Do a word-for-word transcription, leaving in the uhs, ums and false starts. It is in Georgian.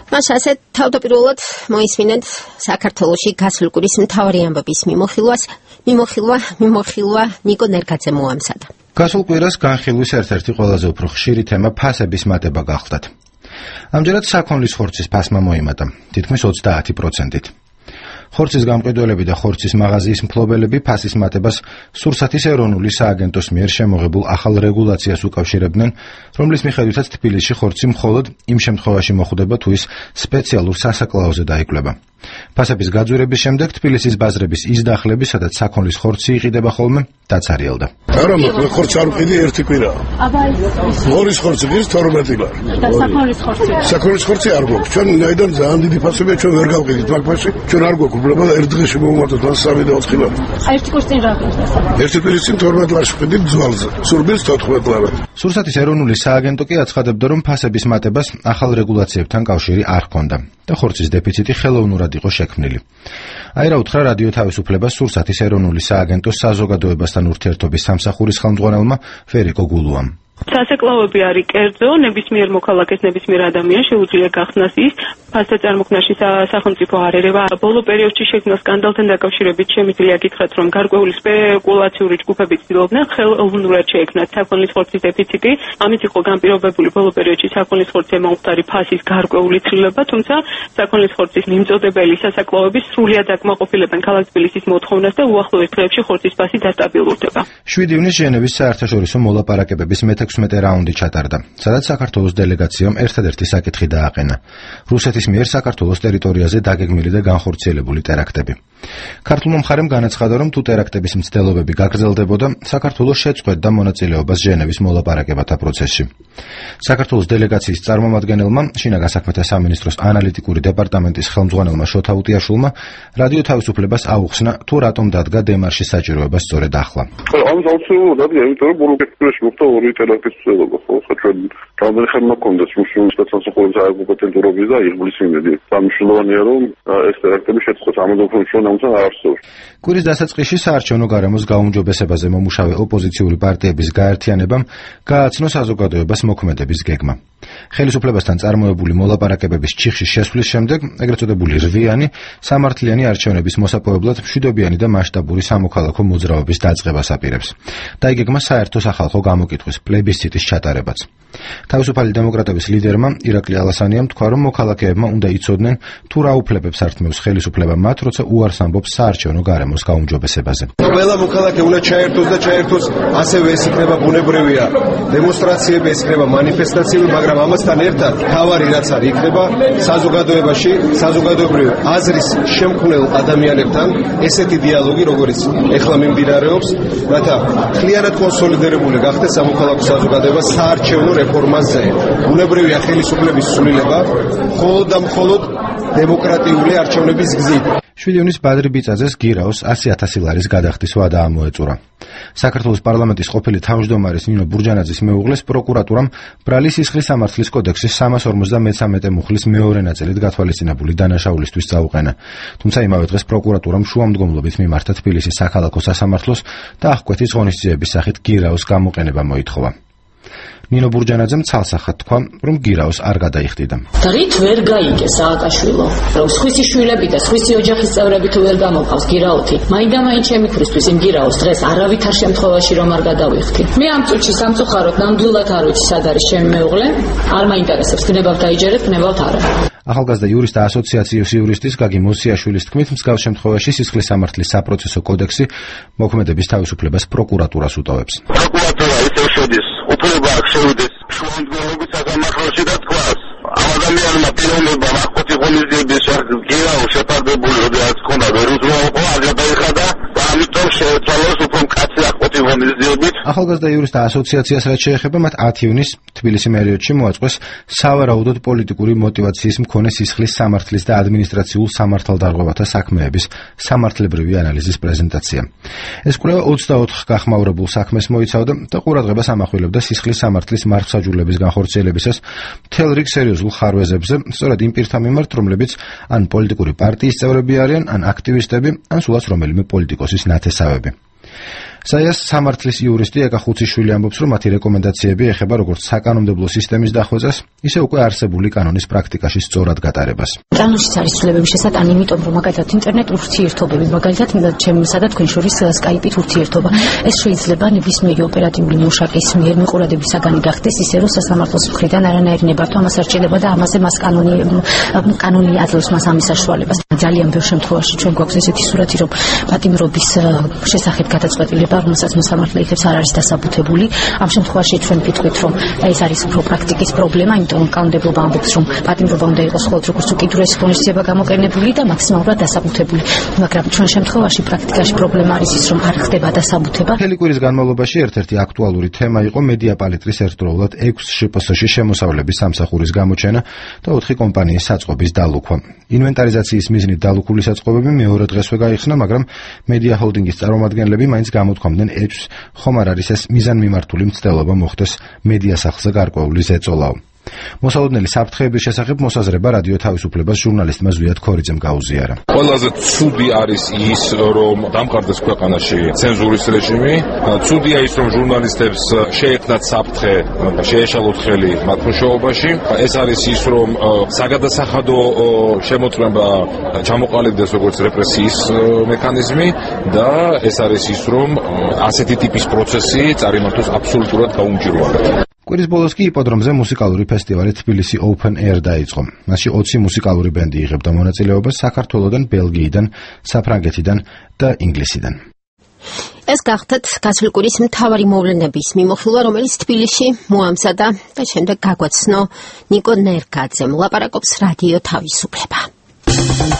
მას ასე თავდაპირველად მოისმინეთ საქართველოში გასულ კვირის მთავარი ამბების მიმოხილვას, მიმოხილვა, მიმოხილვა ნიკო ნერგაძე მოამზადა. გასულ კვირას განხილვის ერთ-ერთი ყველაზე უფრო ხშირი თემა ფასების მატება გახლდათ. ამჯერად საქონლის ხორცის ფასმა მოიმატა, თითქმის ოცდაათი პროცენტით. ხორცის გამყიდველები და ხორცის მაღაზიის მფლობელები ფასის მატებას სურსათის ეროვნული სააგენტოს მიერ შემოღებულ ახალ რეგულაციას უკავშირებდნენ, რომლის მიხედვითაც თბილისში ხორცი მხოლოდ იმ შემთხვევაში მოხვდება, თუ ის სპეციალურ სასაკლაოზე დაიკვლება. ფასების გაძვირების შემდეგ თბილისის ბაზრების ის დახლები, სადაც საქონლის ხორცი იყიდება ხოლმე, დაცარიელდა. არა, მე ხორცი არ ვყიდი ერთი კვირა. აბა ის მორის ხორცი გის თორმეტი ლარი. და საქონლის ხორცი? საქონლის ხორცი არ გვაქვს. ჩვენ ნაიდან ძალიან დიდი ფასებია, ჩვენ ვერ გავყიდით მაგ ფასში. ჩვენ არ გვაქვს უბრალოდ ერთ დღეში მოვუმატოთ მას სამი და ოთხი ლარი. ერთი კვირის წინ რა გქონდა? ერთი კვირის წინ თორმეტ ლარში ვყიდით ძვალზე. სურბილს თოთხმეტ ლარი. სურსათის ეროვნული სააგენტო კი აცხადებდა, რომ ფასების მატებას ახალ რეგულაციებთან კავშირი არ ჰქონდა და ხორცის დეფიციტი ხელოვნურად იყო შექმნილი. აი რა უთხრა რადიო თავისუფლებას სურსათის ეროვნული სააგენტოს საზოგადოებასთან ურთიერთობის სამსახურის ხელმძღვანელმა ვერიკო გულუამ. სასაკლაოები არის კერძო, ნებისმიერ მოქალაქეს, ნებისმიერ ადამიანს შეუძლია გახსნას ის ფასთა წარმოქმნაში სახელმწიფო არ ერევა. ბოლო პერიოდში შექმნილ სკანდალთან დაკავშირებით შემიძლია გითხრათ, რომ გარკვეული სპეკულაციური ჯგუფები ცდილობდნენ ხელოვნურად შეექმნათ საქონლის ხორცის დეფიციტი. ამით იყო განპირობებული ბოლო პერიოდში საქონლის ხორცის მომხდარი ფასის გარკვეული ცვლილება, თუმცა საქონლის ხორცის მიმწოდებელი სასაკლაოები სრულად აკმაყოფილებენ ქალაქ თბილისის მოთხოვნას და უახლოეს დღეებში ხორცის ფასი დასტაბილურდება. შვიდი ივნის ჟენევის საერთაშორისო მოლაპარაკებების მეთექვსმეტე რაუნდი ჩატარდა, სადაც საქართველოს დელეგაციამ ერთადერთი საკითხი დააყენა: რუსეთის მიერ საქართველოს ტერიტორიაზე დაგეგმილი და განხორციელებული ტერაქტები. ქართულმა მხარემ განაცხადა, რომ თუ ტერაქტების მცდელობები გაგრძელდებოდა, საქართველოს შეწყვეტდა მონაწილეობას ჟენევის მოლაპარაკებათა პროცესში. საქართველოს დელეგაციის წარმომადგენელმა, შინაგან საქმეთა სამინისტროს ანალიტიკური დეპარტამენტის ხელმძღვანელმა შოთა უტიაშვილმა რადიო თავისუფლებას აუხსნა, თუ რატომ დადგა დემარშის საჭიროება სწორედ ახლა. ამის აუცილებლად დადგა, იმიტომ რომ ბოლო პერიოდში მოხდა ორი ტერაქტის მცდელობა, ხო, ჩვენ რამდენი ხანმა გქონდეს მუშაობის სასამართლოს საკომპეტენტურობის და იღბლის იმედი. სამშობლოა რომ ეს ტერაქტები შეწყოს ამოდოფრონ ჩვენ ამცა არსებობს. კვირის დასაწყისში საარჩევნო გარემოს გაუმჯობესებაზე მომუშავე ოპოზიციური პარტიების გაერთიანებამ გააცნო საზოგადოებას მოქმედების გეგმა. ხელისუფლებასთან წარმოებული მოლაპარაკებების ჩიხში შესვლის შემდეგ, ეგრეთ წოდებული რვიანი სამართლიანი არჩევნების მოსაპოვებლად მშვიდობიანი და მასშტაბური სამოქალაქო მოძრაობის დაწყებას აპირებს. და იგეგმა საერთო სახალხო გამოკითხვის პლებისციტის ჩატარებაც. თავისუფალი დემოკრატების ლიდერმა ირაკლი ალასანიამ თქვა, რომ მოქალაქეებმა უნდა იცოდნენ, თუ რა უფლებებს ართმევს ხელისუფლება მათ, როცა უარს ამბობს საარჩევნო გარემოს გაუმჯობესებაზე. ყველა მოქალაქე უნდა ჩაერთოს და ჩაერთოს, ასევე ეს იქნება ბუნებრივია დემონსტრაციები, ეს იქნება მანიფესტაციები, მაგრამ ამასთან ერთად თავარი რაც არის იქნება საზოგადოებაში, საზოგადოებრივი აზრის შემქმნელ ადამიანებთან ესეთი დიალოგი, როგორც ეხლა მიმდინარეობს, რათა ხლიანად კონსოლიდირებული გახდეს სამოქალაქო საზოგადოება საარჩევნო რეფორმაზე. ბუნებრივია ხელისუფლების ცვლილება მხოლოდ და მხოლოდ დემოკრატიული არჩევნების გზით. შვიდი ივნის ბადრი ბიწაძეს გირაოს ასი ათასი ლარის გადახდის ვადა ამოეწურა. საქართველოს პარლამენტის ყოფილი თავმჯდომარის ნინო ბურჯანაძის მეუღლეს პროკურატურამ ბრალი სისხლის სამართლის კოდექსის სამას ორმოცდამეცამეტე მუხლის მეორე ნაწილით გათვალისწინებული დანაშაულისთვის წაუყენა. თუმცა იმავე დღეს პროკურატურამ შუამდგომლობით მიმართა თბილისის საქალაქო სასამართლოს და აღკვეთის ღონისძიების სახით გირაოს გამოყენება მოითხოვა. ნინო ბურჯანაძემ ცალსახად თქვა, რომ გირაოს არ გადაიხდიდა. დრით ვერ გაიგე სააკაშვილო, რომ სხვისი შვილები და სხვისი ოჯახის წევრები თუ ვერ გამოვყავს გირაოთი, მაინდა-მაინც შემიქრისთვის იმ გირაოს დღეს არავითარ შემთხვევაში რომ არ გადავიხდი. მე ამ წუთში სამწუხაროდ ნამდვილად არ ვიცი სად არის ჩემი მეუღლე, არ მაინტერესებს, გნებავ დაიჯერეთ, გნებავთ არა. ახალგაზრდა იურისტთა ასოციაციის იურისტის გაგი მოსიაშვილის თქმით, მსგავს შემთხვევაში სისხლის სამართლის საპროცესო კოდექსი მოქმედების თავისუფლებას პროკურატურას უტოვებს. პროკურატურა ისევ შედის უფლება აქვს შევიდეს შუამდგომლობის სასამართლოში და თქვას ამ ადამიანმა პიროვნებამ აღკვეთი ღონისძიების შესახებ გირაო შეფარდებული როდესაც ქონდა ვერ უზრუნველყო არ გადაიხადა და ამიტომ შეეცვალოს უფრო მკაცრი აღკვეთი ღონისძიებით. ახალგაზრდა იურისტთა ასოციაციას რაც შეეხება, მათ ათი ივნის თბილისი პერიოდში მოაწყვეს სავარაუდოდ პოლიტიკური მოტივაციის მქონე სისხლის სამართლის და ადმინისტრაციულ სამართალდარღვევათა საქმეების სამართლებრივი ანალიზის პრეზენტაცია. ეს კვლევა ოცდაოთხ გახმაურებულ საქმეს მოიცავდა და ყურადღებას ამახვილებდა სისხლის სამართლის მარხსაჯულების განხორციელებისას მთელ რიგ სერიოზულ ხარვეზებზე, სწორედ იმ პირთა მიმართ, რომლებიც ან პოლიტიკური პარტიის წევრები არიან, ან აქტივისტები, ან სულაც რომელიმე პოლიტიკოსის ნათესავები. საიას სამართლის იურისტი ეკა ხუციშვილი ამბობს, რომ მათი რეკომენდაციები ეხება როგორც საკანონმდებლო სისტემის დახვეწას, ისე უკვე არსებული კანონის პრაქტიკაში სწორად გატარებას. კანონშიც არის ცვლილებების შესატანი, იმიტომ რომ მაგალითად ინტერნეტ ურთიერთობები, მაგალითად ჩემსა და თქვენ შორის სკაიპით ურთიერთობა, ეს შეიძლება ნებისმიერი ოპერატიული მუშაკის მიერ მიყურადების საგანი გახდეს, ისე რომ სასამართლოს მხრიდან არანაირი ნებართვა მას არ შეიძლება და ამაზე მას კანონი კანონი აძლევს მას ამის საშუალებას. ძალიან ბევრ შემთხვევაში ჩვენ გვაქვს ესეთი სურათი, რომ პატიმრობის შესახებ გადაწყვეტილება, რომელსაც მოსამართლე იღებს, არ არის დასაბუთებული. ამ შემთხვევაში ჩვენ ვიტყვით, რომ ეს არის უფრო პრაქტიკის პრობლემა, იმიტომ რომ კანონმდებლობა ამბობს, რომ პატიმრობა უნდა იყოს მხოლოდ როგორც უკიდურესი ღონისძიება გამოყენებული და მაქსიმალურად დასაბუთებული. მაგრამ ჩვენ შემთხვევაში პრაქტიკაში პრობლემა არის ის, რომ არ ხდება დასაბუთება. მთელი კვირის განმავლობაში ერთ-ერთი აქტუალური თემა იყო მედია პალიტრის ერთდროულად ექვს შპს-ში შემოსავლების სამსახურის გამოჩენა და ოთხი კომპანიის საწყობის დალუქვა. ინვენტარიზაციის მიზნით დალუქული საწყობები მეორე დღესვე გაიხსნა, მაგრამ მედია ჰოლდინგის წარმომადგენლები მაინც გამოთქვამდნენ ეჭვს, ხომ არ არის ეს მიზანმიმართული მცდელობა მოხდეს მედია სახლზე გარკვეული ზეწოლაო. მოსალოდნელი საფრთხეების შესახებ მოსაზრება რადიო თავისუფლებას ჟურნალისტმა ზვიად ქორიძემ გაუზიარა. ყველაზე ცუდი არის ის, რომ დამყარდეს ქვეყანაში ცენზურის რეჟიმი. ცუდია ის, რომ ჟურნალისტებს შეექმნათ საფრთხე, შეეშალოთ ხელი მათ მუშაობაში. ეს არის ის, რომ საგადასახადო შემოწმება ჩამოყალიბდეს როგორც რეპრესიის მექანიზმი და ეს არის ის, რომ ასეთი ტიპის პროცესი წარიმართოს აბსოლუტურად გაუმჭირვალედ. კვირის ბოლოს კი იპოდრომზე მუსიკალური ფესტივალი თბილისი Open Air დაიწყო. მასში ოცი მუსიკალური ბენდი იღებდა მონაწილეობას საქართველოდან, ბელგიიდან, საფრანგეთიდან და ინგლისიდან. ეს გახდათ გასული კვირის მთავარი მოვლენების მიმოხილვა, რომელიც თბილისში მოამზადა და შემდეგ გაგვაცნო ნიკო ნერგაძემ. ლაპარაკობს რადიო თავისუფლება.